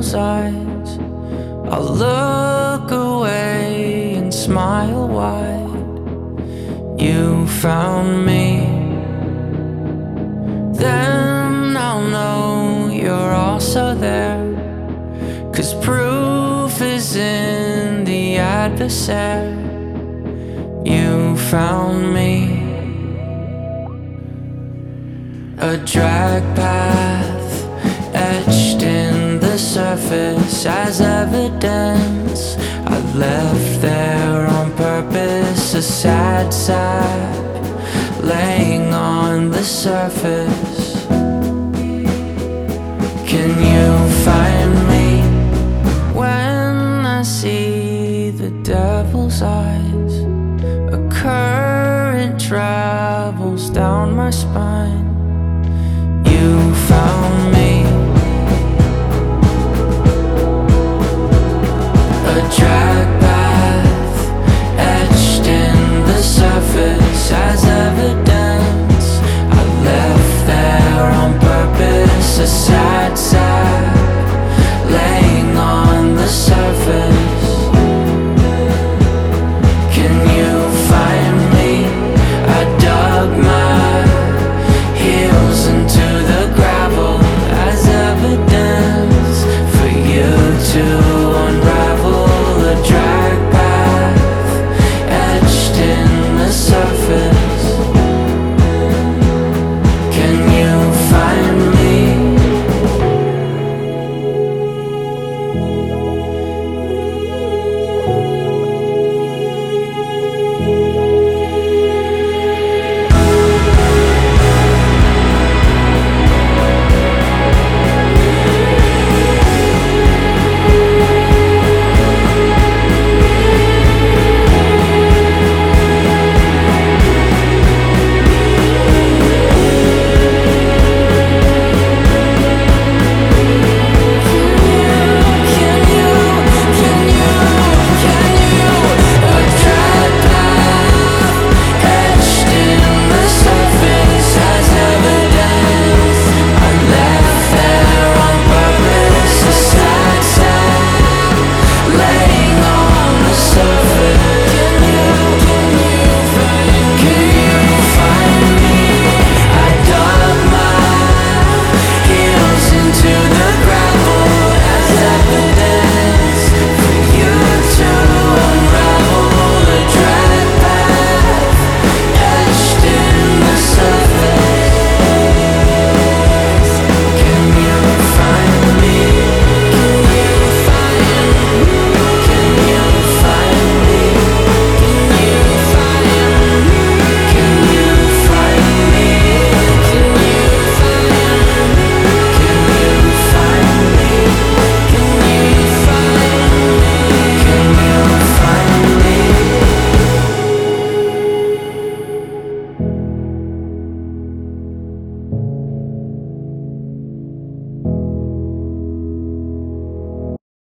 devil's eyes. I'll look away and smile wide. You found me, then I'll know you're also there. 'Cause proof is in the adversary. You found me. A drag path etched in the surface as evidence. I left there on purpose, a sad sap laying on the surface. Can you find me when I see the devil's eyes? A current travels down my spine. You found me. A drag path etched in the surface as evidence. I left there on purpose, a sad sap laying on the surface. Can you find me? I dug my heels into the gravel as evidence for you to unravel. A drag path etched in the surface.